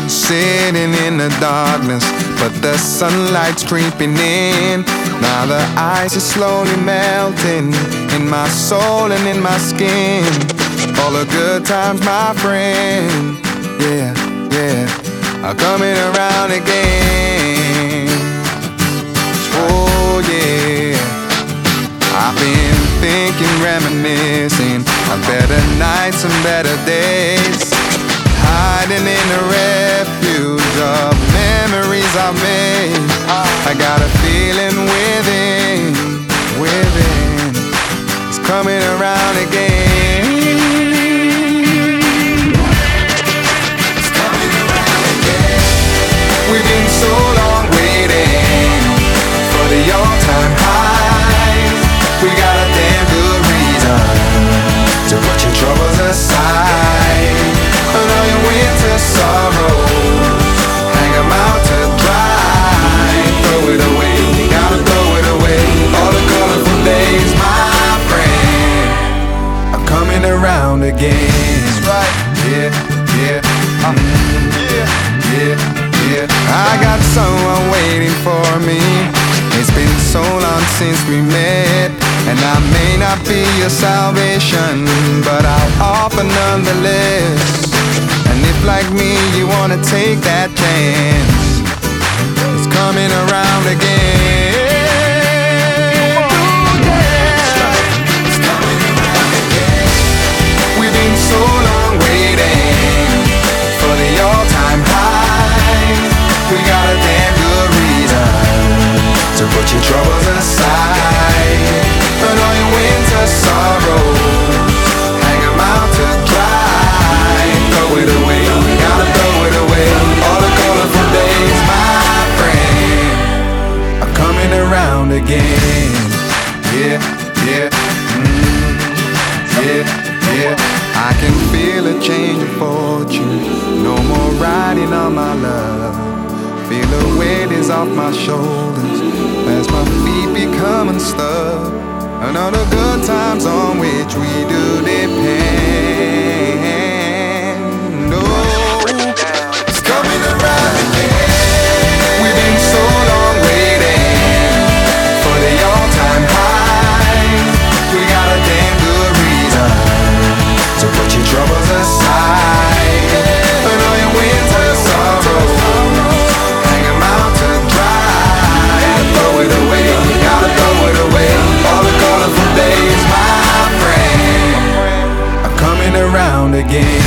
sitting in the darkness, but the sunlight's creeping in. Now the ice is slowly melting in my soul and in my skin. All the good times, my friend, yeah, yeah, are coming around again. Oh yeah, I've been thinking, reminiscing of better nights and better days, hiding in the refuge of memories I've made. I got a feeling within, it's coming around again. It's coming around again. We've been so long waiting for the all-time highs. We got a damn good reason to put your troubles aside. And all your winter sorrows, hang them out to dry. Throw it away, you gotta throw it away. All the colorful days, my friend, are coming around again. That's right, yeah, yeah, yeah, yeah. I got someone waiting for me. It's been so long since we met, and I may not be your salvation, but I'll offer nonetheless. And if like me you wanna take that chance, it's coming around again. Ooh, yeah. It's coming around again. We've been so long waiting for the all-time high. We got a damn good reason to put your troubles aside. And all your winter sorrows, hang them out to dry. Throw it away, you gotta throw it away. All the colorful days, my friend, are coming around again. Yeah, yeah, yeah, yeah. I can feel a change of fortune. No more riding on my love. Feel the weight is off my shoulders as my feet become unstuck. And all the good times on which we do depend. Oh, it's coming around again. We've been so long waiting for the all-time high. We got a damn good reason to put your troubles aside. And all your winter sorrows, hang them out to dry. Throw it away, you gotta throw it away. All the colorful days, my friend, are coming around again.